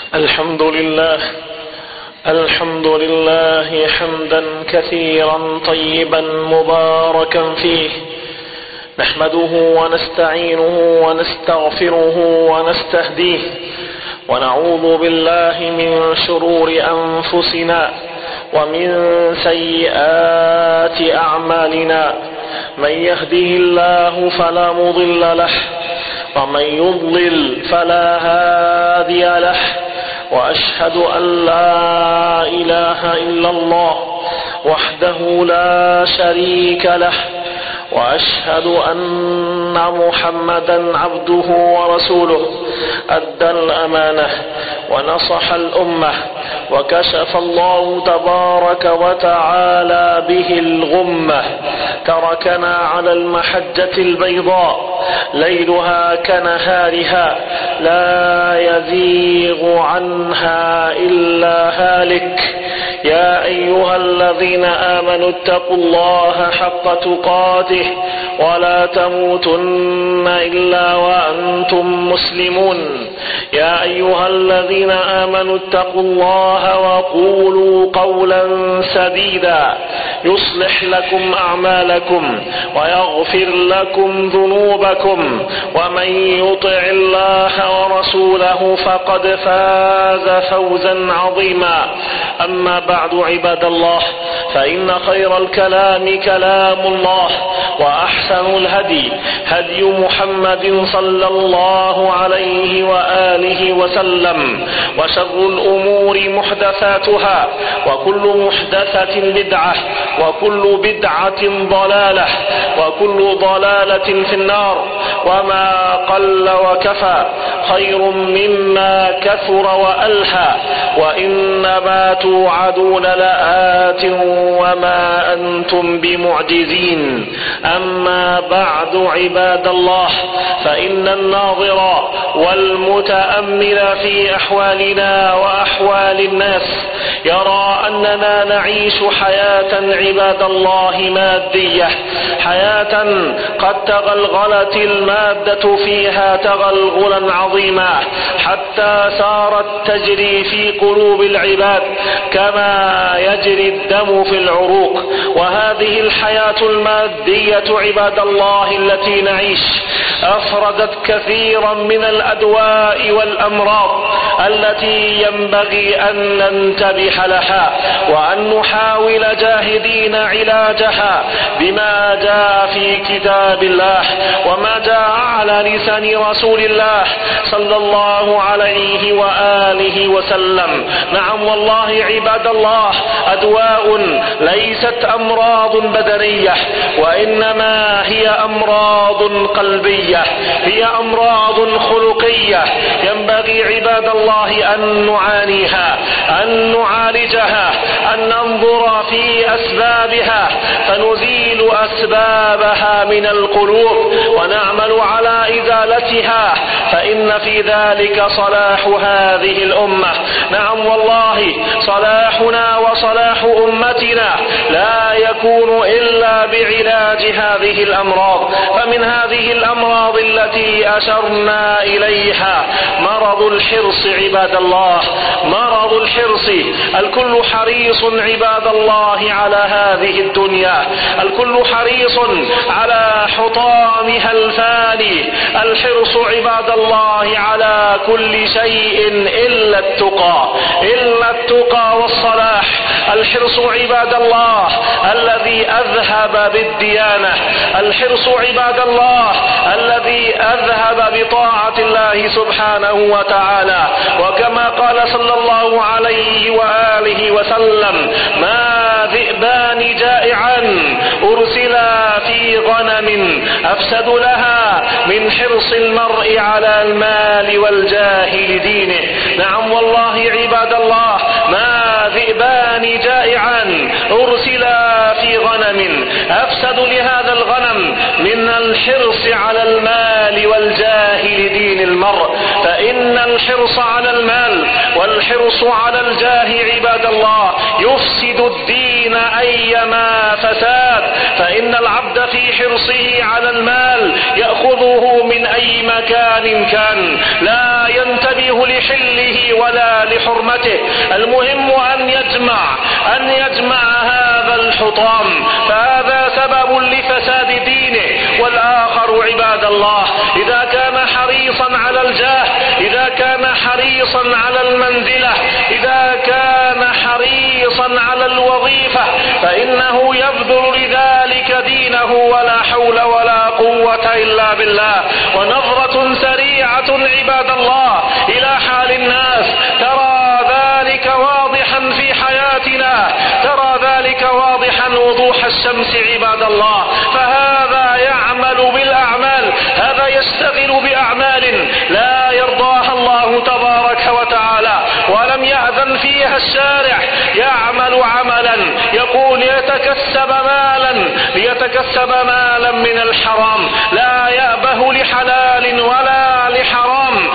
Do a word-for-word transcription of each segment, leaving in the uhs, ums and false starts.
الحمد لله الحمد لله حمدا كثيرا طيبا مباركا فيه، نحمده ونستعينه ونستغفره ونستهديه، ونعوذ بالله من شرور أنفسنا ومن سيئات أعمالنا. من يهده الله فلا مضل له، ومن يضلل فلا هادي له، وأشهد أن لا إله إلا الله وحده لا شريك له، وأشهد أن محمدا عبده ورسوله، أدى الأمانة ونصح الأمة، وكشف الله تبارك وتعالى به الغمة، تركنا على المحجة البيضاء ليلها كنهارها، لا يزيغ عنها إلا هالك. يا أيها الذين آمنوا اتقوا الله حق تقاته ولا تموتن إلا وأنتم مسلمون. يا أيها الذين آمنوا اتقوا الله وقولوا قولا سديدا يصلح لكم أعمالكم ويغفر لكم ذنوبكم، ومن يطع الله ورسوله فقد فاز فوزا عظيما. أما بعد، عباد الله، فإن خير الكلام كلام الله، وأحسن الهدي هدي محمد صلى الله عليه وآله وسلم، وشر الأمور محدثاتها، وكل محدثة بدعة، وكل بدعة ضلالة، وكل ضلالة في النار. وما قل وكفى خير مما كثر وألهى، وإنما توعدون لآت وما أنتم بمعجزين. أما بعد، عباد الله، فإن الناظر والمتأمل في أحوالنا وأحوال الناس يرى أننا نعيش حياة عباد الله مادية، حياة قد تغلغلت المادة فيها تغلغلا عظيما، حتى صارت تجري في قلوب العباد كما يجري الدم في العروق. وهذه الحياة المادية عباد الله التي نعيش أفردت كثيرا من الأدواء والأمراض التي ينبغي أن ننتبه لها، وأن نحاول جاهدين علاجها بما جاء في كتاب الله وما جاء على لسان رسول الله صلى الله عليه وآله وسلم. نعم والله عباد الله، أدواء ليست أمراض بدنية، وإنما هي أمراض قلبية، هي أمراض خلقية ينبغي عباد الله أن نعانيها، أن نعالجها، أن ننظر في أسبابها فنزيل أسبابها من القلوب ونعمل على إزالتها، فإن في ذلك صلاح هذه الأمة. نعم والله، صلاحنا وصلاح أمتنا لا يكون إلا بعلاج هذه الأمراض. فمن هذه الأمراض التي أشرنا إليها مرض الحرص عباد الله، مرض الحرص. الكل حريص عباد الله على هذه الدنيا، الكل حريص على حطامها الفاني. الحرص عباد الله على كل شيء إلا التقى، إلا التقى والصلاح. الحرص عباد الله الذي أذهب بالديانة، الحرص عباد الله الذي أذهب بطاعة الله سبحانه وتعالى. وكما قال صلى الله عليه وآله وسلم: ما ذئبان جائعان أرسلا في غنم أفسد لها من حرص المرء على المال والجاه لدينه. نعم والله عباد الله، ما ذئبان جائعان أرسلا في غنم أفسد لهذا الغنم من الحرص على المال والجاه لدين المرء. فإن الحرص على المال والحرص على الجاه عباد الله يفسد الدين أيما فساد. فإن العبد في حرصه على المال يأخذه من أي مكان كان، لا ينتبه لحله ولا لحرمته. المهم أن يجمع أن يجمع هذا الحطام، فهذا سبب لفساد دينه. والآخر عباد الله إذا كان حريصا على الجاه، إذا كان حريصا على المنزلة، إذا كان حريصا على الوظيفة، فإنه يبذل لذلك دينه ولا حول ولا قوة إلا بالله. ونظرة سريعة عباد الله إلى حال الناس ترى ذلك واضحا في حياتنا، ترى ذلك واضحا وضوح الشمس عباد الله. فهذا يعمل بالأعمال، هذا يشتغل بأعمال لا يرضاها الله تبارك وتعالى ولم يأذن فيها الشارع، يعمل عملا يقول يتكسب مالا ليتكسب مالا من الحرام، لا يأبه لحلال ولا لحرام.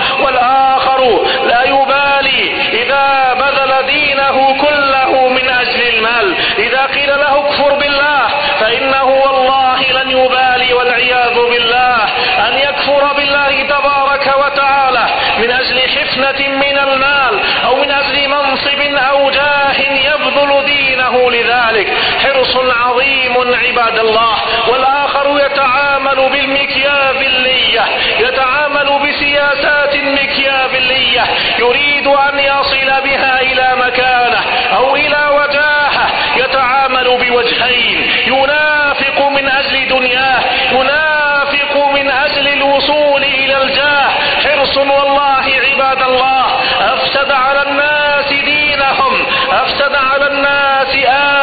والآخر لا يبالي إذا بذل دينه كله من أجل المال. إذا قيل له اكفر بالله فإنه والله لن يبالي والعياذ بالله أن يكفر بالله تبارك وتعالى من أجل حفنة من المال أو من أجل منصب أو جاه يبذل دينه لذلك. حرص عظيم عباد الله. والآخر يتعامل بالمكيافيلية، يتعامل بسياسات مكيافيلية، يريد أن يصل بها إلى مكانه أو إلى وجاهه، يتعامل بوجهين، ينافق من أجل دنياه، ينافق من أجل الوصول إلى الجاه. حرص والله عباد الله أفسد على الناس دينهم، أفسد على الناس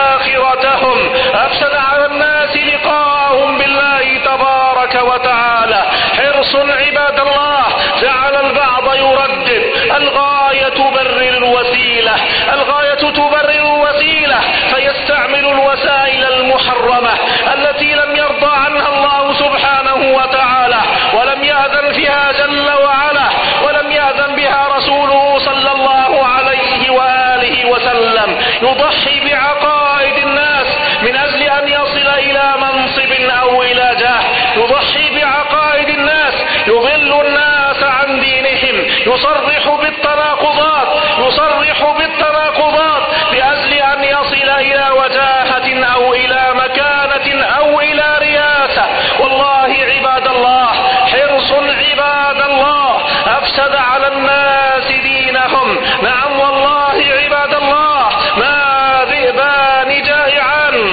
آخرتهم، أفسد على الناس لقاءهم بالله تبارك وتعالى. حرص عباد الله جعل البعض يردد الغاية تبرر الوسيلة، الغاية تبرر الوسيلة، فيستعمل الوسائل المحرمة التي لم يرضى عنها الله سبحانه وتعالى ولم يأذن فيها جل وعلا ولم يأذن بها رسوله صلى الله عليه وآله وسلم. يضحي بعقائد الناس من أجل أن يصل إلى منصب أو إلى جاه، يضحي بعقائد الناس، يضل الناس عن دينهم، يصرح بالتناقضات، يصرح بالتناقضات لأجل أن يصل إلى وجاهة أو إلى مكانة أو إلى رياسة. والله عباد الله حرص عباد الله أفسد على الناس دينهم. نعم والله عباد الله ما ذئبان جائعان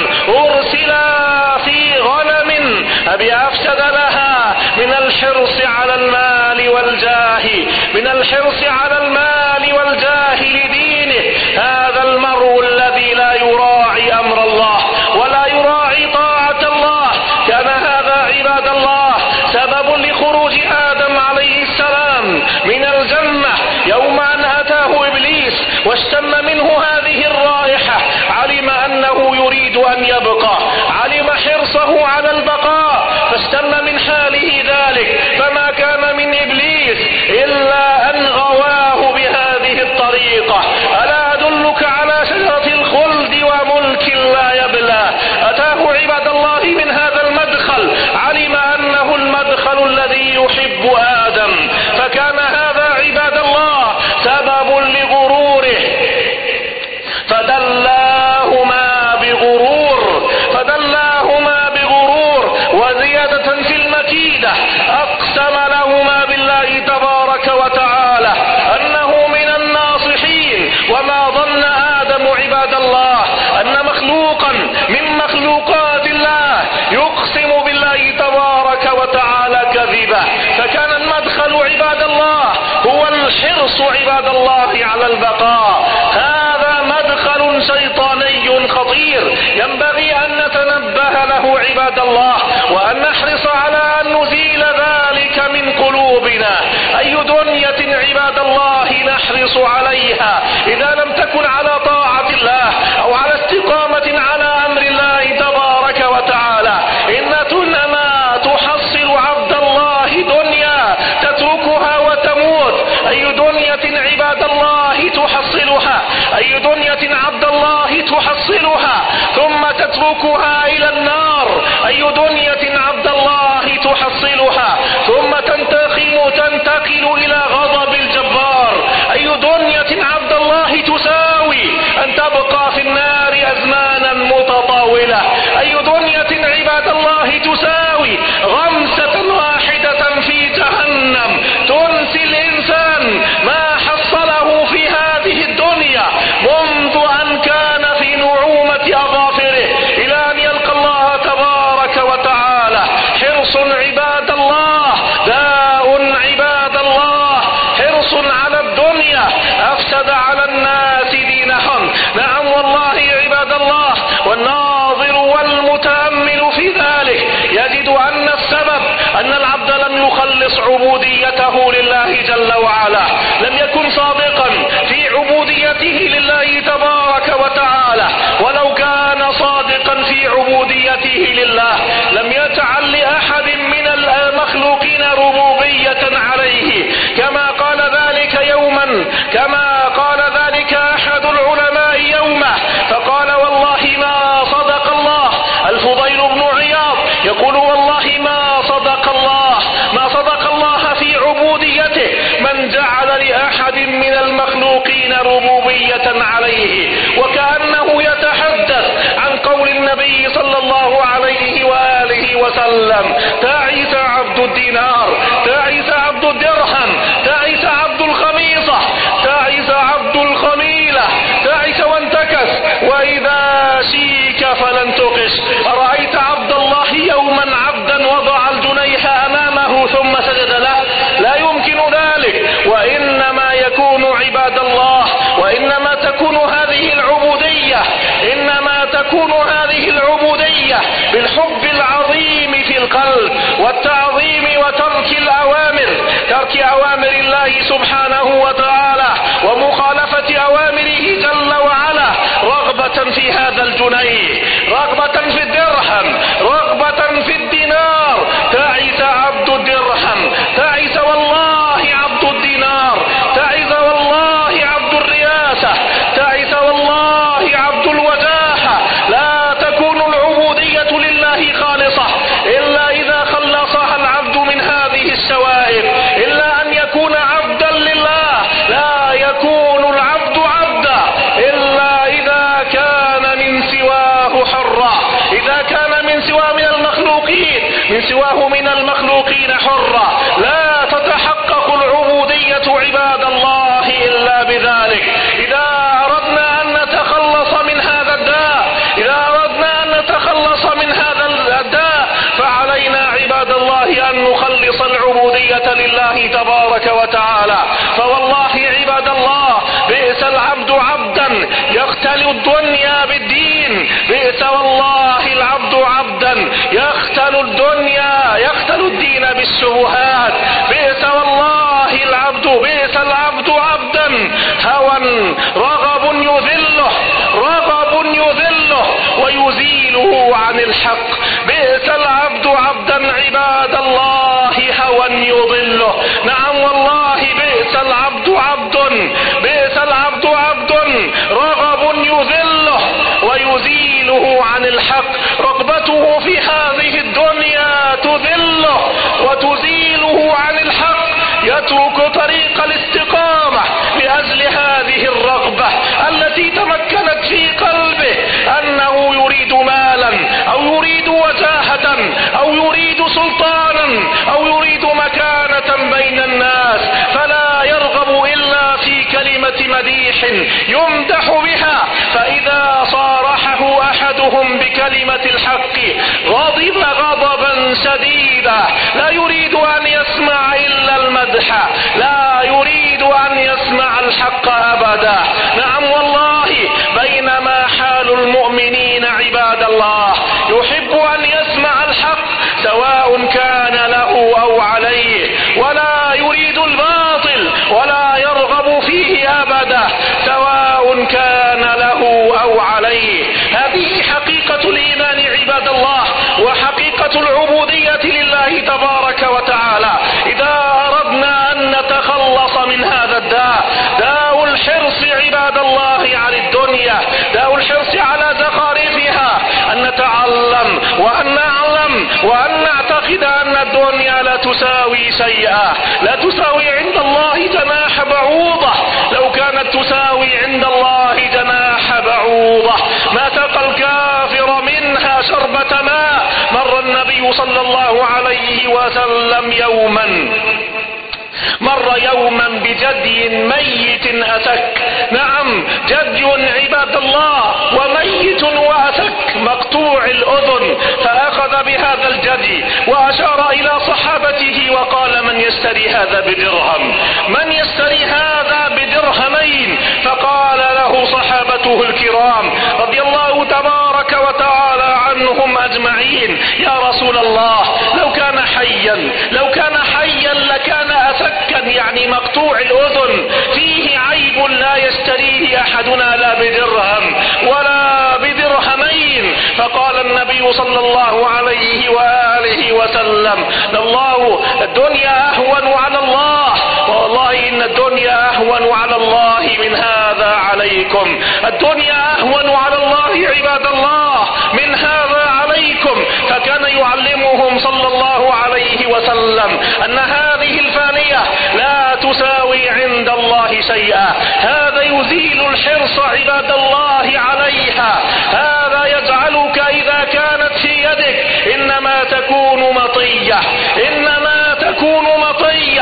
أرسلا في غنم أبي أفسد لها من الحرص على المال والجاه، من الحرص على المال والجاه لدينه. هذا المرء الذي لا يراعي أمر الله ولا يراعي طاعة الله، كان هذا عباد الله سبب لخروج آدم عليه السلام من الجنة يوم أن أتاه إبليس واشتم منه هذه الرائحة، علم أنه يريد أن يبقى، علم حرصه على البقاء فاشتم من حاله ذلك، فما كان من إبليس إلا أن غواه بهذه الطريقة. ألا أدلك على شجرة الخلد وملك لا يبلى؟ أتاه عباد الله من هذا المدخل، علم أنه المدخل الذي يحب آدم، فكان هذا عباد الله سبب لغروره، فدلاهما بغرور، فدلاهما بغرور وزيادة في المكيدة. أقسم لهما بالله تبارك وتعالى أنه من الناصحين. وما ظن آدم عباد الله أن مخلوقا من مخلوقات الله يقسم بالله تبارك وتعالى كذبا، فكان المدخل عباد الله هو الحرص عباد الله على البقاء. هذا مدخل شيطاني خطير ينبغي أن نتنبه له عباد الله، وأن نحرص على أن نزيل ذلك من قلوبنا. أي دنيا عباد الله نحرص عليها إذا لم تكن على طاعة الله أو على استقامة على دنيا عبد الله تحصلها ثم تتركها إلى النار؟ أي دنيا عبد الله تحصلها ثم تنتقل تنتقل إلى غضب الجبار؟ أي دنيا عبد الله تساوي أن تبقى في النار أزمانا متطاولة؟ أي دنيا عباد الله تساوي غمسة واحدة في جهنم تنسي الإنسان ما حصله في هذه الدنيا منذ أن كان في نعومة أظافره إلى أن يلقى الله تبارك وتعالى. حرص عباد الله داء عباد الله، حرص على الدنيا أفسد على الناس دينهم. نعم والله عباد الله، والناظر والمتأمل في ذلك يجد أن السبب أن العبد لم يخلص عبوديته لله جل وعلا، لم يكن صادقا في عبوديته لله تبارك وتعالى. ولو كان صادقا في عبوديته لله لم يجعل لأحد من المخلوقين ربوبية عليه، كما قال ذلك يوما كما قال ذلك أحد العلماء يومه فقال والله ما صدق الله. الفضيل بن عياض يقول والله ما صدق الله ما صدق الله في عبوديته من جعل لأحد من المخلوقين ربوبية عليه، وكأنه يتحدث عن قول النبي صلى الله عليه وآله وسلم: تعس عبد الدينار، تعس عبد الدرهم، تعس عبد الخميصة، تعس عبد الخميلة، تعس وانتكس، وإذا شيك فلن تقش. أرأيت عبد الله يوما عبدا وضع الجنيح أمامه ثم سجد له؟ لا يمكن ذلك. وإنما يكون عباد الله وإنما تكون هذه العبودية إنما تكون هذه العبودية بالحب العظيم في القلب والتعظيم وترك الأوامر ترك أوامر الله سبحانه وتعالى ومخالفة أوامره جل وعلا، رغبة في هذا الجنيه، رغبة في الدرهم، رغبة في الدينار. تعس عبد الدرهم، تعس والله عبد الدينار، تعس والله عبد الرياسة، تعس والله عبد الوجاهة. لا تكون العبودية لله خالصة إلا إذا خلصها العبد من هذه الشوائب، إلا أن يكون عبدا لله. لا يكون العبد عبدا إلا إذا كان من سواه حرا، إذا كان من سواه من المخلوقين من سواه من المخلوقين حرا. لا تتحقق العبودية عباد الله إلا بذلك. إذا أردنا أن نتخلص من هذا الداء إذا أردنا أن نتخلص من هذا الداء فعلينا عباد الله أن نخلص العبودية لله تبارك وتعالى. فوالله عباد الله بئس العبد عبدا يختل الدنيا بالدين، بئس والله العبد عبدا يختل الدنيا يختل الدين بالشبهات، بئس والله العبد بئس العبد عبدا هوى رغب يذله رغب يذله ويزيله عن الحق. بئس العبد عبدا عباد الله هوى يضله. نعم والله بئس العبد عبد بئس العبد عبد رغب يذله ويزيله عن الحق. رغبته في هذه الدنيا تذله وتزيله عن الحق، يترك طريق الاستقامة لأجل هذه الرغبة التي تمكنت في قلبه أنه يريد مالا أو يريد وجاهة أو يريد سلطانا أو يريد مكانة بين الناس، فلا يرغب إلا في كلمة مديح يمدح بها. فإذا صارحه أحدهم بكلمة الحق غضب غضبا شديدا، لا يريد أن يسمع إلا المدح، لا يريد أن يسمع الحق أبدا. نعم والله بينما حال المؤمنين عباد الله يحب أن يسمع الحق سواء كان له أو عليه، ولا يريد الباطل ولا يرغب فيه أبدا سواء كان له أو عليه. هذه حقيقة الإيمان عباد الله وحقيقة العبودية لله تبارك وتعالى. إذا أردنا أن نتخلص من هذا الداء، داء الحرص عباد الله على الدنيا داء الحرص على زخارفها أن نتعلم وأن نعلم وأن نعتقد أن الدنيا لا تساوي شيئا، لا تساوي عند الله جناح بعوضة. لو كانت تساوي عند الله جناح بعوضة ما سقى الكافر منها شربة ماء. مر النبي صلى الله عليه وسلم يوما مر يوما بجدي ميت أسك، نعم جدي عباد الله وميت وأسك مقطوع الأذن، فأخذ بهذا الجدي وأشار إلى صحابته وقال من يشتري هذا بدرهم، من يشتري هذا بدرهمين؟ فقال له صحابته الكرام رضي الله تبارك وتعالى عنهم أجمعين يا رسول الله لو كان حيا لو كان حيا لكان أسكا، يعني مقطوع الأذن فيه عيب لا يشتريه أحدنا لا بدرهم ولا بدرهمين. فقال النبي صلى الله عليه وآله وسلم الله الدنيا أهون على الله، والله إن الدنيا أهون على الله من هذا عليكم، الدنيا أهون على الله عباد الله من هذا عليكم. فكان يعلمهم صلى الله عليه وسلم أن هذه الفانية لا تساوي عند الله شيئا، هذا يزيل الحرص عباد الله عليها، هذا يجعلك إذا كانت في يدك إنما تكون مطية، إنما تكون مطية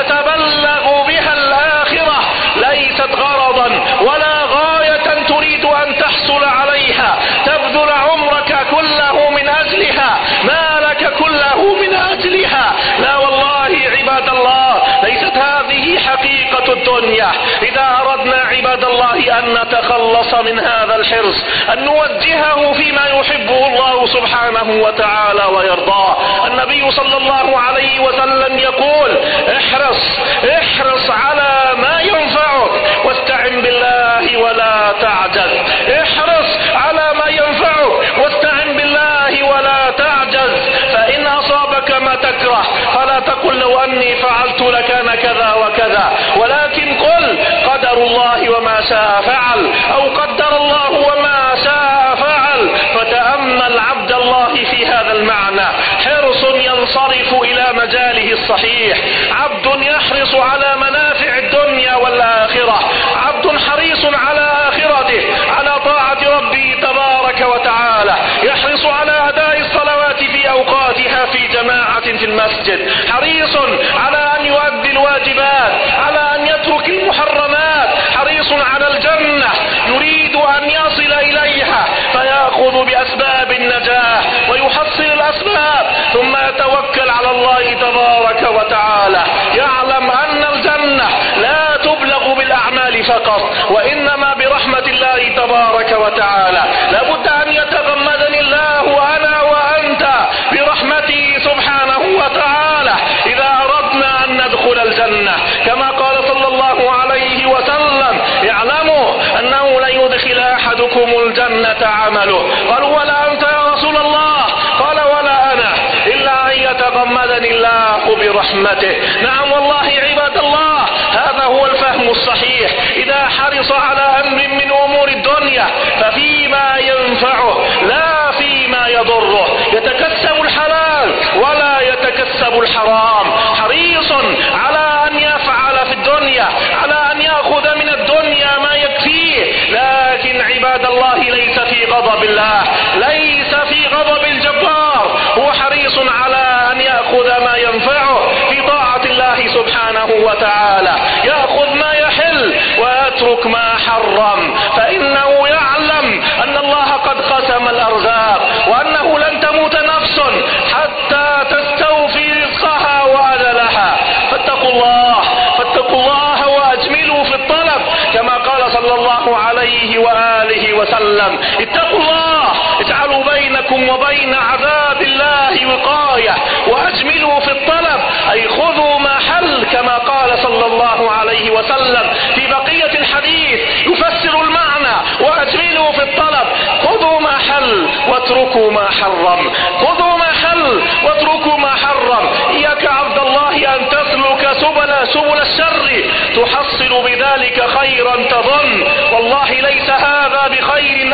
تتبلغ بها الآخرة، ليست غرضا ولا غاية تريد أن تحصل عليها تبذل عمرك كله من أجلها، مالك كله من أجلها. لا والله عباد الله ليست هذه حقيقة الدنيا. إذا أردنا عباد الله أن نتخلص من هذا الحرص أن نوجهه فيما يحبه الله سبحانه وتعالى ويرضاه. النبي صلى الله عليه وسلم يقول احرص احرص على ما ينفعك واستعن بالله ولا تعجز، احرص على ما ينفعك واستعن بالله ولا تعجز، فإن أصابك ما تكره فلا تقل لو أني فعلت لكان كذا وكذا، ولكن قل قدر الله وما شاء فعل أو قدر الله وما شاء فعل. فتأمل عبد الله في هذا المعنى، حرص ينصرف إلى مجاله الصحيح، عبد يحرص على منافع الدنيا والآخرة، عبد حريص على آخرته على طاعة ربه تبارك وتعالى، يحرص على أداء الصلوات في أوقاتها في جماعة في المسجد، حريص على أن يؤدي الواجبات، على أن يترك المحرمات، حريص على الجنة، يريد أن يصل إليها فيأخذ بأسباب النجاة ويحصل الأسباب ثم يتوكل على الله تبارك وتعالى، يعلم أن الجنة لا تبلغ بالأعمال فقط وإنما برحمة الله تبارك وتعالى. لابد أن يتغمدني الله أنا وأنت برحمته سبحانه وتعالى إذا أردنا أن ندخل الجنة، كما قال صلى الله عليه وسلم اعلموا أنه لن يدخل أحدكم الجنة عمله. قالوا ولا أنت يا رسول الله؟ قال ولا أنا إلا أن يتغمدني الله برحمته. نعم والله عباد الله هذا هو الفهم الصحيح. إذا حرص على أمر من أمور الدنيا ففيما ينفعه لا فيما يضره، يتكسب الحلال ولا يتكسب الحرام، حريص على أن يفعل في الدنيا، على أن يأخذ من الدنيا ما يكفيه، لكن عباد الله ليس في غضب الله، ليس في غضب الجبار، هو حريص على أن يأخذ ما ينفعه في طاعة الله سبحانه وتعالى، يأخذ ما يحل ويترك ما حرم، فإنه يعلم أن الله قد قسم الأرزاق وأنه لن تموت نفس حتى تستوفي رزقها وأجلها. فاتقوا الله فاتقوا الله وأجملوا في الطلب كما قال صلى الله عليه وآله وسلم اتقوا الله اجعلوا بينكم وبين عذاب الله وقاية وأجملوا في الطلب أي خذوا ما حل كما قال صلى الله عليه وسلم في بقية الحديث يفسر المعنى وأجملوا في الطلب، خذوا ما حل واتركوا ما حرم، خذوا ما حل واتركوا ما حرم. إياك عبد الله أن تسلك سبل سبل الشر تحصل بذلك خيرا تظن، والله ليس هذا بخير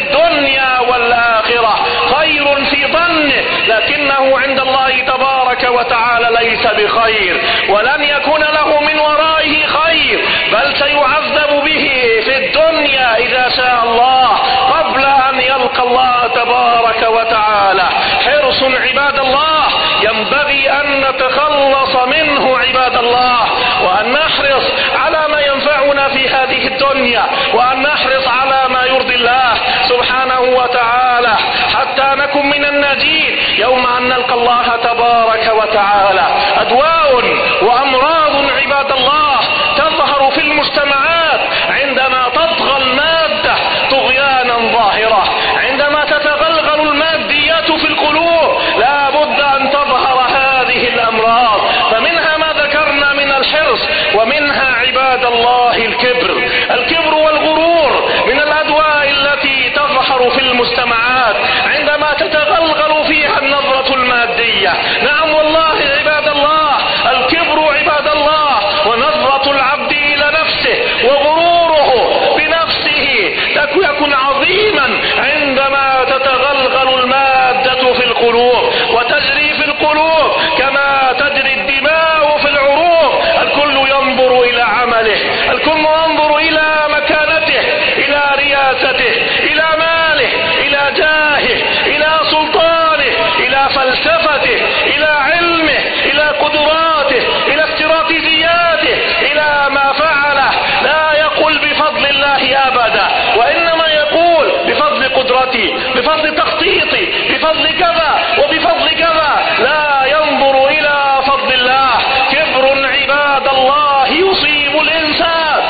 الدنيا والآخرة، خير في ظنه، لكنه عند الله تبارك وتعالى ليس بخير، ولن يكون له من ورائه خير، بل سيعذب به في الدنيا إذا شاء الله قبل أن يلقى الله تبارك وتعالى. حرص عباد الله ينبغي أن نتخلص منه عباد الله، وأن نحرص على ما ينفعنا في هذه الدنيا، وأن نحرص على ما يرضي الله سبحانه وتعالى حتى نكون من الناجين يوم أن نلقى الله تبارك وتعالى. أدواء وأمراض عباد الله تظهر في المجتمعات عندما تطغى المادة طغيانا ظاهرة، عندما تتغلغل الماديات في القلوب لا بد أن تظهر هذه الأمراض، فمنها ما ذكرنا من الحرص، ومنها عباد الله الكبر. الكبر والغرور من الأدواء التي تظهر في المجتمعات عندما تتغلغل فيها النظرة المادية. نعم والله عباد الله، الكبر عباد الله ونظرة العبد إلى نفسه وغروره بنفسه يكون عظيما عندما تتغلغل المادة في القلوب وتجري في القلوب كما تجري الدماء في العروق. الكل ينظر إلى عمله، الكل ينظر إلى مكانته، إلى رياسته، إلى ماله، إلى جاهه، إلى سلطانه، إلى فلسفته، إلى علمه، إلى قدراته، إلى استراتيجياته، إلى ما فعله. لا يقول بفضل الله أبدا، وإنما يقول بفضل قدرتي، بفضل تخطيطي، بفضل كذا وبفضل كذا، لا ينظر إلى فضل الله. كبر عباد الله يصيب الإنسان،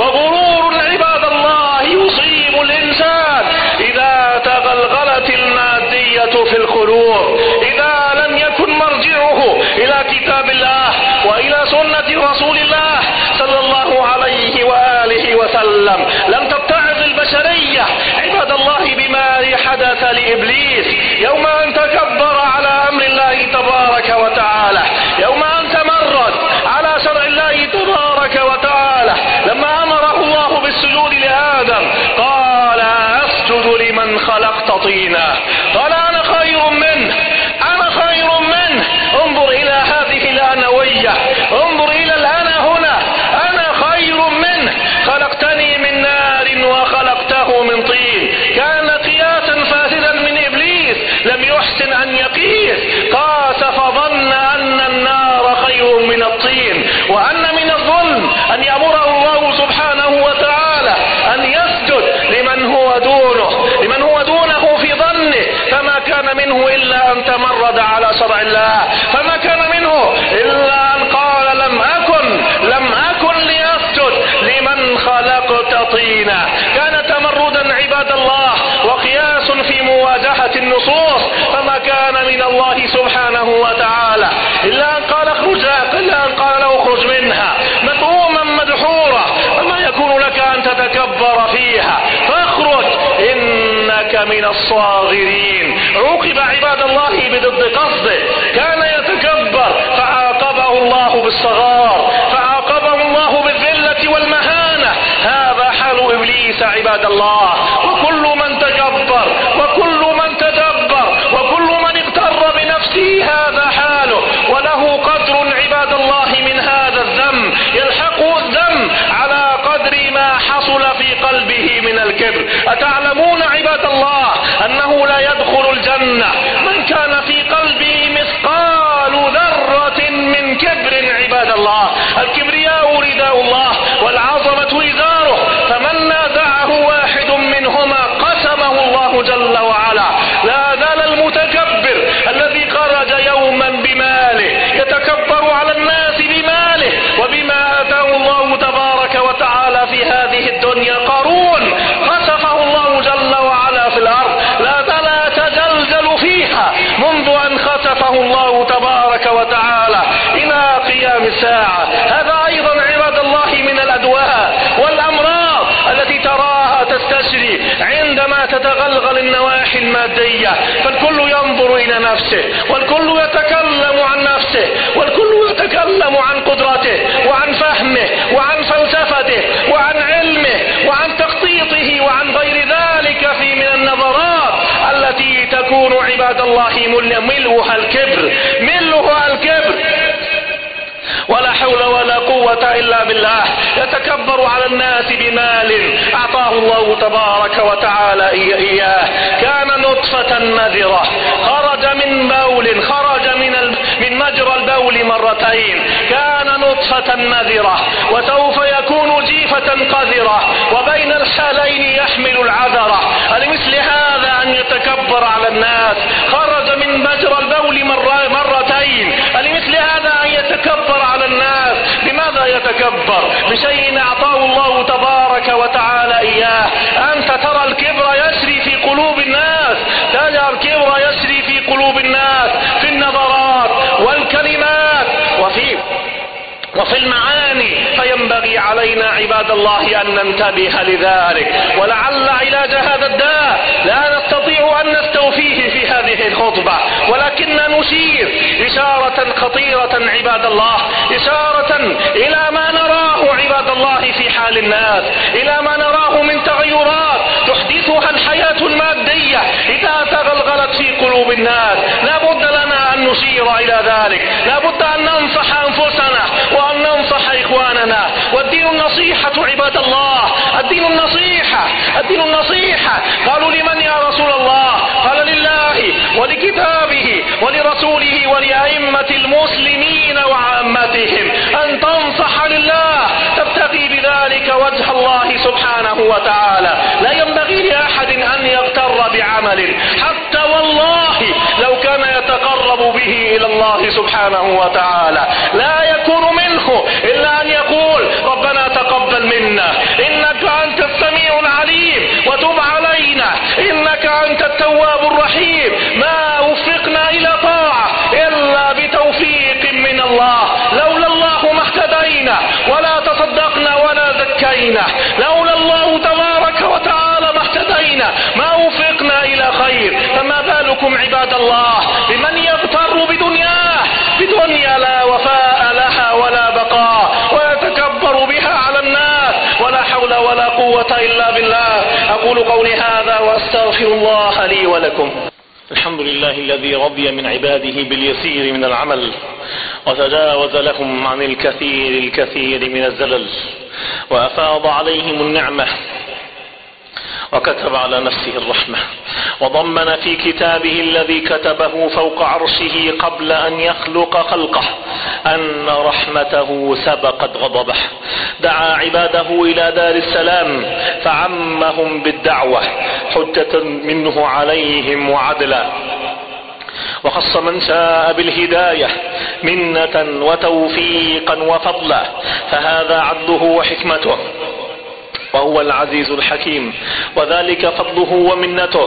وغرور عباد الله يصيب الإنسان إذا تغلغلت المادية في القلوب، إذا لم يكن مرجعه إلى كتاب الله وإلى سنة رسول الله صلى الله عليه وآله وسلم. لم تتعظ البشرية عباد الله بما حدث لإبليس يوم أن تكبر على أمر الله تبارك وتعالى، يوم أن تمرد على شرع الله تبارك وتعالى. لما أمره الله بالسجود لآدم قال أسجد لمن خلقت طينا، قال أنا خير منه، أنا خير منه. انظر إلى هذه الأنوية، انظر إلى الأنا هنا، أنا خير منه، خلقتني من نار وخلقته من طين. كان قياسا فاسدا من إبليس، لم يحسن أن يقيس، قاس فظن أن النار خير من الطين، وأن من الظلم أن يأمره الله سبحانه وتعالى أن يسجد لمن هو دونه، لمن هو دونه في ظنه، فما كان منه إلا أن تمرد على شرع الله، فما كان منه إلا أن قال لم أكن لم أكن لأسجد لمن خلقت طينا. كان تمردا عباد الله وقياس في مواجهة النصوص، فما كان من الله سبحانه وتعالى إلا أن قال اخرج، إلا أن قال له اخرج منها مذءوما مدحورا، وما يكون لك أن تتكبر فيها، فاخرج إنك من الصاغرين. عوقب عباد الله بضد قصده، كان يتكبر فعاقبه الله بالصغار، فعاقبه الله بالذلة والمهانة. هذا حال إبليس عباد الله، وكل من تكبر وكل من تدبر وكل من اغتر بنفسه هذا حاله، وله قدر عباد الله من هذا الذنب، يلحقه الذنب على قدر ما حصل في قلبه من الكبر. أتعلمون عباد الله أنه لا يدخل الجنة من كان في قلبه مثقال ذرة من كبر عباد الله. الكبرياء رداء الله والعظمة إزاره، فمن نازعه واحد منهما قسمه الله جل وعلا. لا زال المتكبر الذي خرج يوما بماله يتكبر على الناس بماله وبما آتاه الله تبارك وتعالى في هذه الدنيا. قارون خسفه الله جل وعلا في الأرض، لا زال يتزلزل فيها منذ أن خسفه الله تبارك وتعالى إلى قيام الساعة. هذا أيضا عباد الله من الأدواء والأمراض التي تراها تستشري عندما تتغلغل النواحي المادية، فالكل ينظر إلى نفسه، والكل يتكلم عن نفسه، والكل يتكلم عن قدرته وعن فهمه وعن فلسفته وعن علمه وعن تخطيطه وعن غير ذلك في من النظر يكون عباد الله ملؤها الكبر، ملؤها الكبر، ولا حول ولا قوة إلا بالله. يتكبر على الناس بمال أعطاه الله تبارك وتعالى إياه، كان نطفة مذرة خرج من بول خرج من من مجرى البول مرتين، كان نطفة مذرة وسوف يكون جيفة قذرة، وبين الحالين يحمل العذرة. لمثل هذا أن يتكبر على الناس؟ خرج من مجرى البول مرتين، لمثل هذا أن يتكبر على الناس؟ بماذا يتكبر؟ بشيء أعطاه الله تبارك وتعالى إياه. أنت ترى الكبر يسري في قلوب الناس، ترى الكبر يسري في قلوب الناس في النظرات والكلمات وفي وفي المعاني، فينبغي علينا عباد الله أن ننتبه لذلك. ولعل علاج هذا الداء لا نستطيع أن نستوفيه في هذه الخطبة، ولكن نشير إشارة خطيرة عباد الله، إشارة إلى ما نراه عباد الله في حال الناس، إلى ما نراه من تغيرات تحدثها الحياة المادية إذا تغلغلت في قلوب الناس. لا بد لنا أن نشير إلى ذلك، لا بد أن ننصح أنفسنا وأن ننصح إخواننا. والدين النصيحة عباد الله، الدين النصيحة، الدين النصيحة. قالوا لمن يا رسول الله؟ قال لله ولكتابه ولرسوله ولأئمة المسلمين وعامتهم. أن تنصح لله تبتغي بذلك وجه الله سبحانه وتعالى. لا ينبغي لأحد أن يغتر بعمل حتى والله لو كان يتقرب به إلى الله سبحانه وتعالى، لا يكون منه إلا أن يقول ربنا تقبل منا إنك أنت السميع العليم وتب علينا إنك أنت التواب الرحيم. ما وفقنا إلى طاعة إلا بتوفيق من الله، لولا الله ما اهتدينا ولا تصدقنا ولا زكينا، لولا الله تبارك وتعالى ما اهتدينا ما وفقنا إلى خير. فما بالكم عباد الله بمن يغتر بدنياه، بدنيا لا وفاء لها ولا بقاء، ويتكبر بها على الناس. ولا حول ولا قوة إلا بالله. أقول قولي هذا وأستغفر الله لي ولكم. الحمد لله الذي رضي من عباده باليسير من العمل، وتجاوز لهم عن الكثير الكثير من الزلل، وأفاض عليهم النعمة، وكتب على نفسه الرحمة، وضمن في كتابه الذي كتبه فوق عرشه قبل أن يخلق خلقه أن رحمته سبقت غضبه. دعا عباده إلى دار السلام فعمهم بالدعوة حجة منه عليهم وعدلا، وخص من شاء بالهداية منة وتوفيقا وفضلا، فهذا عدله وحكمته، وهو العزيز الحكيم، وذلك فضله ومنته،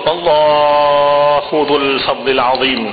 والله ذو الفضل العظيم.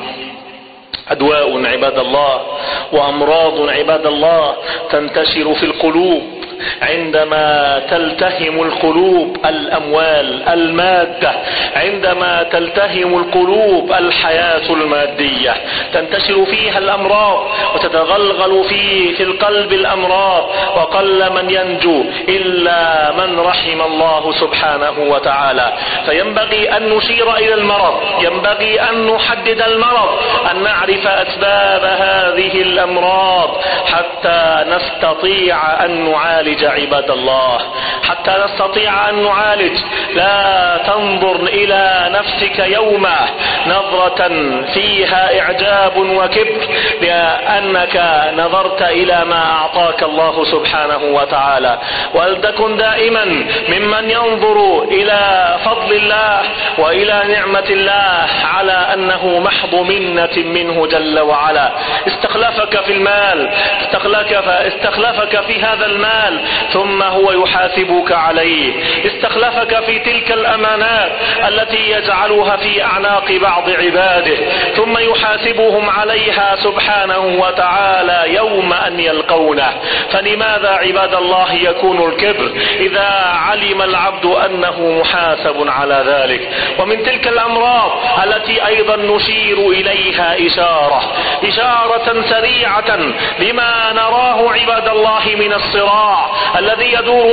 أدواء عباد الله وأمراض عباد الله تنتشر في القلوب عندما تلتهم القلوب الأموال المادة، عندما تلتهم القلوب الحياة المادية تنتشر فيها الأمراض وتتغلغل في في القلب الأمراض، وقل من ينجو إلا من رحم الله سبحانه وتعالى. فينبغي أن نشير إلى المرض، ينبغي أن نحدد المرض، أن نعرف أسباب هذه الأمراض حتى نستطيع أن نعالج عباد الله، حتى نستطيع أن نعالج. لا تنظر إلى نفسك يوما نظرة فيها إعجاب وكبر لأنك نظرت إلى ما أعطاك الله سبحانه وتعالى، ولتكن دائما ممن ينظر إلى فضل الله وإلى نعمة الله على أنه محض منة منه جل وعلا. استخلفك في المال، استخلفك, استخلفك في هذا المال ثم هو يحاسبك عليه، استخلفك في تلك الأمانات التي يجعلها في أعناق بعض عباده ثم يحاسبهم عليها سبحانه وتعالى يوم أن يلقونه. فلماذا عباد الله يكون الكبر إذا علم العبد أنه محاسب على ذلك؟ ومن تلك الأمراض التي أيضا نشير إليها إشارة إشارة سريعة لما نراه عباد الله من الصراع الذي يدور في هذه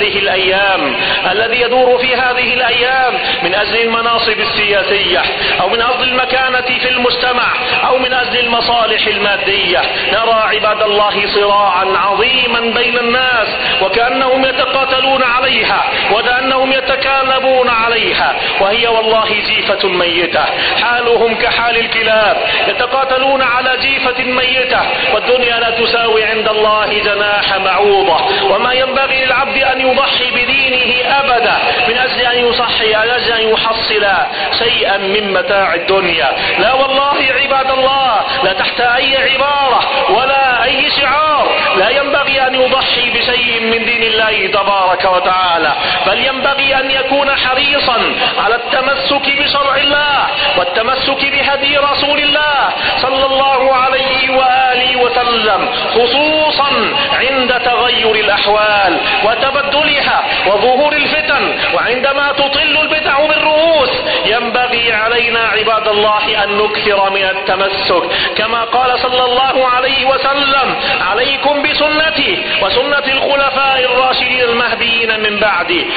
هذه الأيام، الذي يدور في هذه الأيام من أجل المناصب السياسية أو من أجل المكانة في المجتمع أو من أجل المصالح المادية. نرى عباد الله صراعا عظيما بين الناس وكأنهم يتقاتلون عليها وكأنهم يتكالبون عليها، وهي والله جيفة ميتة، حالهم كحال الكلاب يتقاتلون على جيفة ميتة، والدنيا لا تساوي عند الله جناح بعوضة. وما ينبغي للعبد أن يضحي بدينه أبدا من أجل أن يصحي من أجل أن يحصل شيئا من متاع الدنيا. لا والله عباد الله، لا تحت أي عبارة ولا أي شعار لا ينبغي أن يضحي بشيء من دين الله تبارك وتعالى، بل ينبغي أن يكون حريصا على التمسك بشرع الله والتمسك بهدي رسول الله صلى الله عليه وآله وسلم، خصوصا عند تغير الأحوال وتبدلها وظهور الفتن، وعندما تطل البدع بالرؤوس ينبغي علينا عباد الله أن نكثر من التمسك، كما قال صلى الله عليه وسلم: عليكم بسنتي وسنة الخلفاء الراشدين المهديين من بعدي،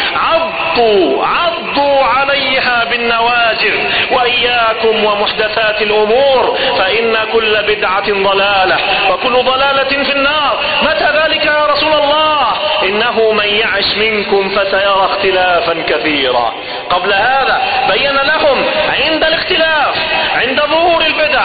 عضوا عضوا عليها بالنواجذ، وإياكم ومحدثات الأمور فإن كل بدعة ضلالة وكل ضلالة في النار. متى ذلك يا رسول الله؟ إنه من يعش منكم فسيرى اختلافا كثيرا. قبل هذا بين لهم عند الاختلاف، عند ظهور البدع،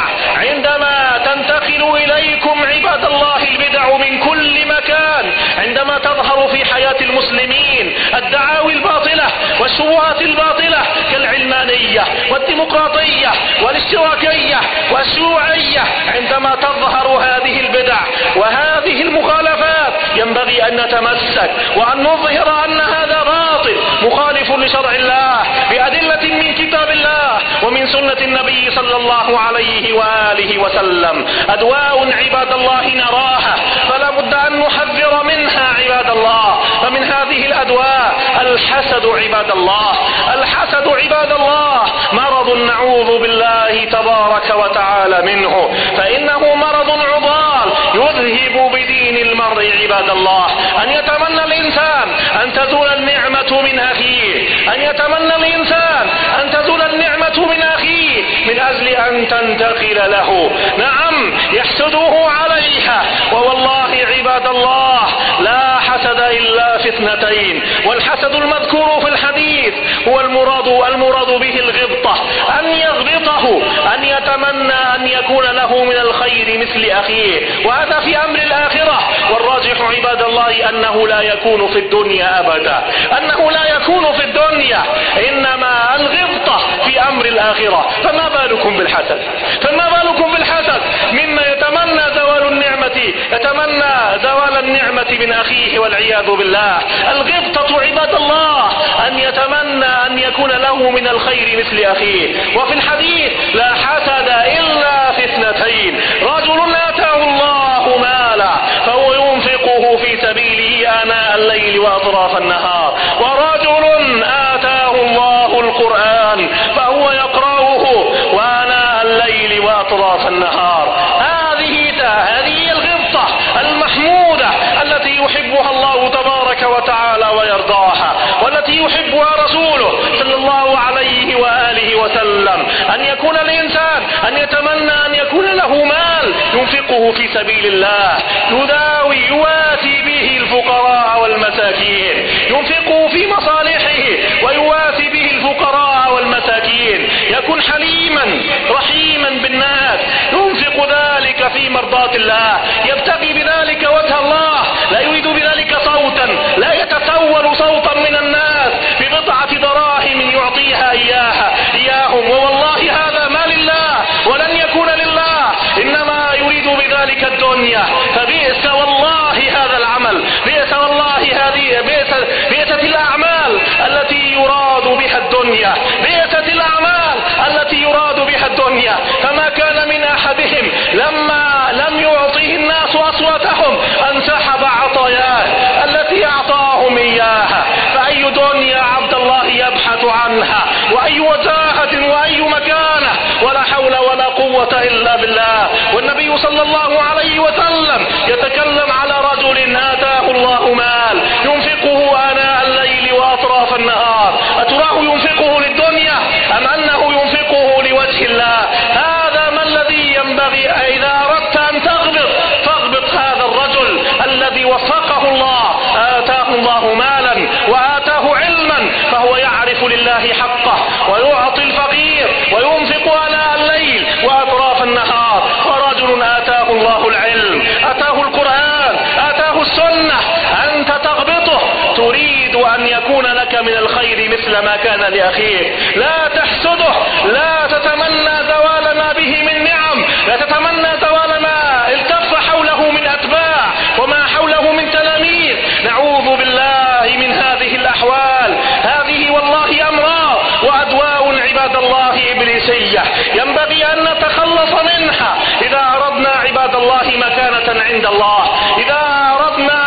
عندما تنتقل إليكم عباد الله البدع من كل مكان، عندما تظهر في حياة المسلمين الدعاوي الباطلة والشبهات الباطلة كالعلمانية والديمقراطية والاشتراكية والشيوعية، عندما تظهر هذه البدع وهذه المخالفات ينبغي أن نتمسك وأن نظهر أن هذا باطل مخالف لشرع الله بأدلة من كتاب الله ومن سنة النبي صلى الله عليه وآله وسلم. أدواء عباد الله نراها فلا بد أن نحذر منها عباد الله. فمن هذه الأدواء الحسد عباد الله. الحسد عباد الله مرض نعوذ بالله تبارك وتعالى منه، فإنه مرض عضال يذهب بدين المرء عباد الله. أن يتمنى الإنسان أن تزول النعمة من أخيه، أن يتمنى الإنسان أن تزول النعمة من أخيه من أجل أن تنتقل له. نعم يحسده عليها، ووالله عباد الله لا حسد إلا في اثنتين، والحسد المذكور في الحديث هو المراد المراد به الغبطة، أن يغبطه، أن يتمنى أن يكون له من الخير مثل أخيه، وهذا في أمر الآخرة. والراجح عباد الله أنه لا يكون في الدنيا أبدا، أنه لا يكون في الدنيا، إنما الغبطة في أمر الآخرة. فما بالكم بالحسد؟ فما بالكم بالحسد مما يتمنى زوال النعمة، يتمنى زوال النعمة من أخيه والعياذ بالله. الغبطة عباد الله أن يتمنى أن يكون له من الخير مثل أخيه. وفي الحديث لا حسد إلا في اثنتين: رجل آتاه الله مالا فهو ينفقه في سبيله آناء الليل وأطراف النهار، ورجل آتاه الله القرآن فهو يقرأه وآناء الليل وأطراف النهار. هذه هذه الغبطة المحمودة التي يحبها الله تبارك وتعالى ويرضاها، والتي يحبها رسوله صلى الله عليه وآله وسلم. أن يكون الإنسان أن يتمنى أن يكون له مال ينفقه في سبيل الله، يداوي يواتي به الفقراء والمساكين، ينفقه في مصالحه ويواتي به الفقراء والمساكين، يكون حليما رحيما بالناس، ينفق ذلك في مرضاة الله، يبتغي بذلك وجه الله، لا يريد بذلك صوتا، لا يتسول صوتا من الناس ببضعة دراهم يعطيها إياها إياهم، ووالله هذا ما لله ولن يكون لله، إنما يريد بذلك الدنيا. فبئس والله هذا العمل، بئس والله هذه بئس بئست الأعمال التي يراد بها الدنيا، بئست الأعمال التي يراد بها الدنيا. فما كان من أحدهم لما لم يعطيه الناس أصواتهم أن سحب عطاياه التي أعطاهم إياها. فأي دنيا عبد الله يبحث عنها، وأي وجاهة وأي مكانة، ولا حول ولا قوة إلا بالله. والنبي صلى الله عليه وسلم يتكلم على رجل آتاه الله مال ينفقه آناء حقه ويعطي الفقير وينفق آناء الليل وأطراف النهار. ورجل آتاه الله العلم، آتاه القرآن، آتاه السنة، أنت تغبطه تريد أن يكون لك من الخير مثل ما كان لأخيك. لا تحسده، لا تتمنى زوال ما به من نعم، لا تتمنى زوال ما التف حوله من أتباع وما حوله من تلاميذ. نعوذ بالله من هذه الأحوال. هذه والله أمراض وأدواء عباد الله إبليسية ينبغي أن نتخلص منها إذا أردنا عباد الله مكانة عند الله. إذا أردنا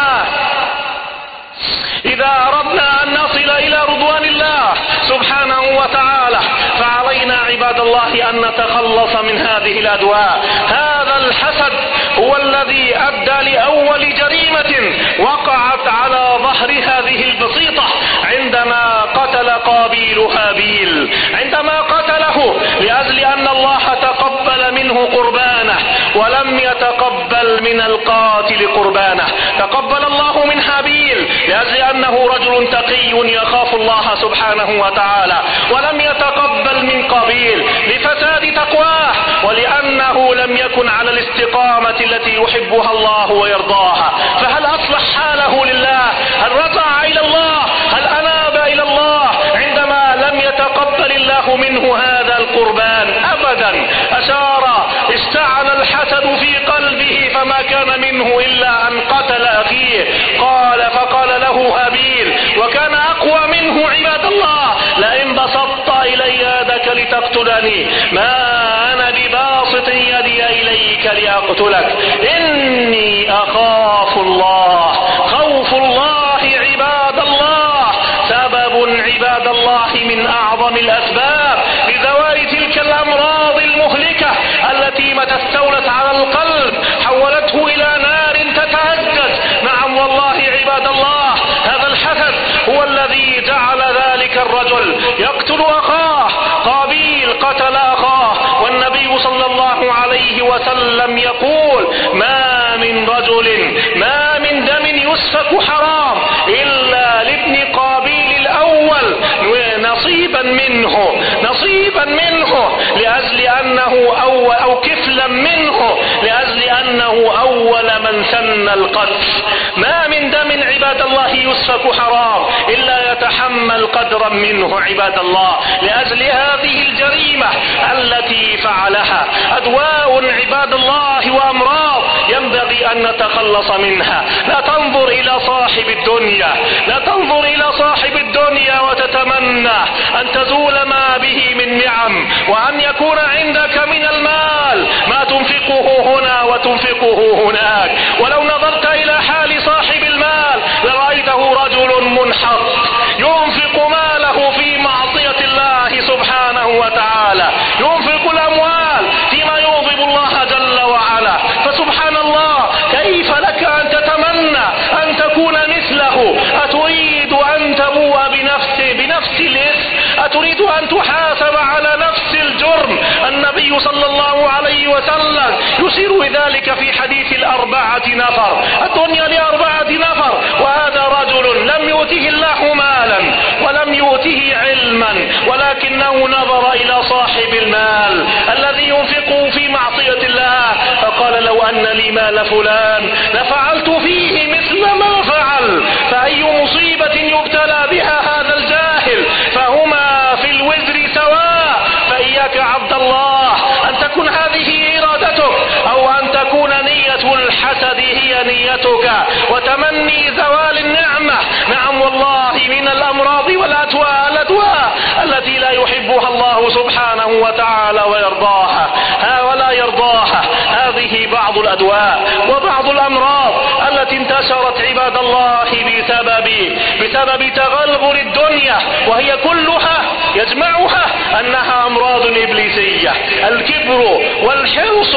إذا أردنا أن نصل إلى رضوان الله سبحانه وتعالى فعلينا عباد الله أن نتخلص من هذه الأدواء. هذا الحسد هو الذي أدى لأول جريمة وقعت على ظهر هذه البسيطة عندما قتل قابيل هابيل، عندما قتله لأجل أن الله تقبل منه قربانه ولم يتقبل من القاتل قربانه. تقبل الله من هابيل لأجل أنه رجل تقي يخاف الله سبحانه وتعالى، ولم يتقبل من قابيل لفساد تقواه ولأنه لم يكن على الاستقامة التي يحبها الله ويرضاها. فهل أصلح حاله لله؟ هل رجع إلى الله؟ هل أناب إلى الله عندما لم يتقبل الله منه هذا القربان؟ أبدا. أشار، اشتعل الحسد في قلبه فما كان منه إلا أن قتل أخيه. قال فقال له هابيل وكان أقوى منه عباد الله: لئن بسطت إلي يدك لتقتلني ما أنا بباسط يدي إليك لأقتلك إني أخاف الله. خوف الله عباد الله سبب عباد الله من أعظم الأسباب لزوال تلك الأمراض المهلكة التي متى استولت على القلب حولته إلى نار تتهجج. نعم والله عباد الله، هذا الحسد هو الذي جعل ذلك الرجل يقتل أخاه. قابيل قتل أخاه، والنبي صلى الله عليه وسلم يقول: ما من رجل ما من دم يسفك حرام إلا لابن قابيل الأول نصيبا منه نصيبا منه لأجل أنه أول أو كفلا منه لأجل أنه أول من سن القتل. ما من دم عباد الله يسفك حرام إلا يتحمل قدرا منه عباد الله لأجل هذه الجريمة التي فعلها. أدواء عباد الله وأمراض ينبغي أن نتخلص منها. لا تنظر إلى صاحب الدنيا لا تنظر إلى صاحب الدنيا وتتمنى أن تزول ما به من نعم وأن يكون عندك من المال ما تنفقه هنا وتنفقه هناك. ولو نظرت إلى حال صاحب المال لرأيته رجل منحط ينفق ماله في معصية الله سبحانه وتعالى، ينفق الأموال فيما يغضب الله جل وعلا. فسبحان الله، كيف لك أن تتمنى أن تكون مثله؟ أتريد أن تبوء بنفس بنفس الإثم؟ أتريد أن تحاسب على نفس الجرم؟ النبي صلى الله عليه وسلم يشير ذلك في حديث الأربعة نفر. الدنيا لأربعة نفر، وهذا رجل لم يؤته الله مالا ولم يؤته علما، ولكنه نظر إلى صاحب المال الذي ينفقه في معصية الله فقال: لو أن لي مال فلان لفعلت فيه مثل ما فعل. فأي مصيبة يبتلى بها هذا الجاهل فهما في الوزر سواء. فإياك عبد الله أن تكون هذه إرادتك أو أن تكون نية الحسد هي نيتك وتمني زوال النعمة. نعم والله، من الأمراض والأدواء الأدواء التي لا يحبها الله سبحانه وتعالى ويرضاها ولا يرضاها. هذه بعض الأدواء وبعض الأمراض التي انتشرت عباد الله بسبب بسبب تغلغل الدنيا، وهي كلها يجمعها أنها أمراض إبليسية. الكبر والحرص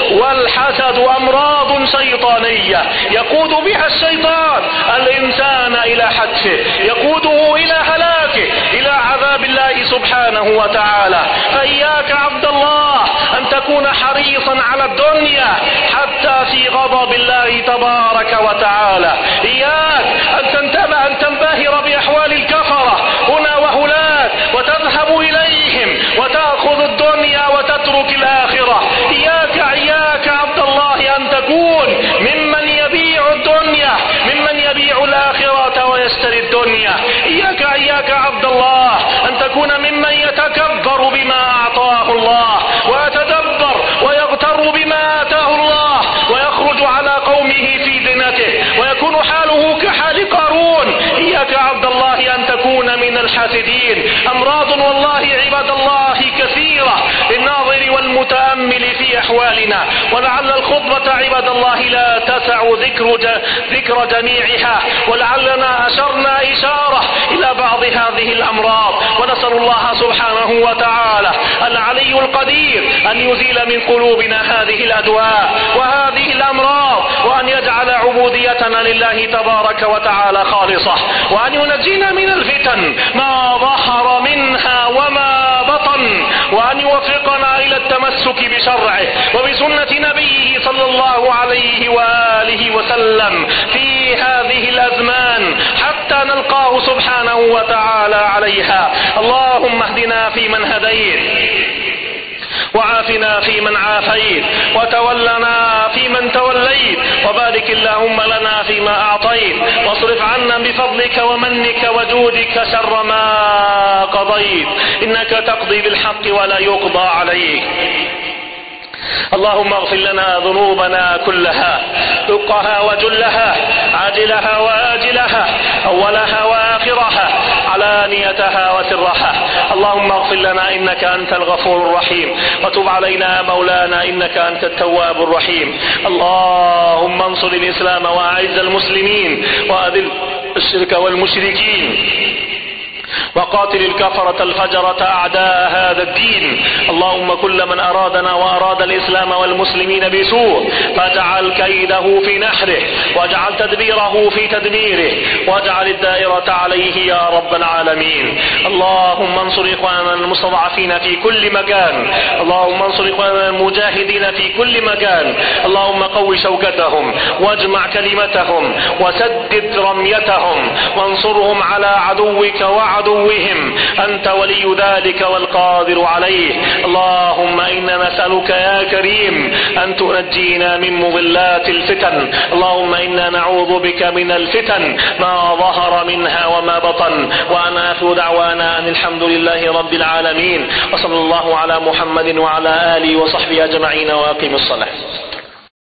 والحسد أمراض شيطانية يقود بها الشيطان الإنسان إلى حتفه، يقوده إلى هلاكه، إلى عذاب الله سبحانه وتعالى. فإياك عبد الله أن تكون حريصا على الدنيا حتى في غضب الله تبارك وتعالى. إياك أن تنتبه أن تنبهر بأحوال الكفرة هنا وهناك وتذهب إليهم وتأخذ الدنيا وتترك الآخرة. إياك إياك عبد الله أن تكون ممن يبيع الدنيا، ممن يبيع الآخرة ويشتري الدنيا. إياك إياك عبد الله أن تكون ممن يتكبر بما أعطاه الله ويتدبر ويغتر بما آتاه الله ويخرج على قومه في زينته ويكون حاله كحال قارون. إياك عبد الله أن تكون من الحاسدين. أمراض والله عباد الله كثيرة للناظر والمتأمل في أحوالنا، ولعل الخطبة عباد الله لا تسع ذكر ذكر جميعها، ولعلنا أشرنا إشارة إلى بعض هذه الأمراض. ونسأل الله سبحانه وتعالى العلي القدير أن يزيل من قلوبنا هذه الأدواء وهذه الأمراض، وأن يجعل عبوديتنا لله تبارك وتعالى خالصة، وأن ينجينا من الفتن ما ظهر منها وما بطن، وأن يوفقنا إلى التمسك بشرعه وبسنة نبيه صلى الله عليه وآله وسلم في هذه الأزمان حتى نلقاه سبحانه وتعالى عليها. اللهم اهدنا فيمن هديت، وعافنا فيمن عافيت، وتولنا فيمن توليت، وبارك اللهم لنا فيما أعطيت، واصرف عنا بفضلك ومنك وجودك شر ما قضيت، إنك تقضي بالحق ولا يقضى عليك. اللهم اغفر لنا ذنوبنا كلها دقها وجلها، عاجلها وآجلها، أولها وآخرها، علانيتها وسرها. اللهم اغفر لنا إنك أنت الغفور الرحيم، وتب علينا مولانا إنك أنت التواب الرحيم. اللهم انصر الإسلام وأعز المسلمين، وأذل الشرك والمشركين، وقاتل الكفرة الفجرة أعداء هذا الدين. اللهم كل من أرادنا وأراد الإسلام والمسلمين بسوء فاجعل كيده في نحره، واجعل تدبيره في تدميره، واجعل الدائرة عليه يا رب العالمين. اللهم انصر إخواننا المستضعفين في كل مكان، اللهم انصر إخواننا المجاهدين في كل مكان. اللهم قوي شوكتهم واجمع كلمتهم وسدد رميتهم، وانصرهم على عدوك وعدوهم، أنت ولي ذلك والقادر عليه. اللهم إنا نسألك يا كريم أن تنجينا من مضلات الفتن. اللهم إنا نعوذ بك من الفتن ما ظهر منها وما بطن. وأنا آخر دعوانا أن الحمد لله رب العالمين، وصلى الله على محمد وعلى آله وصحبه أجمعين، وأقم الصلاة.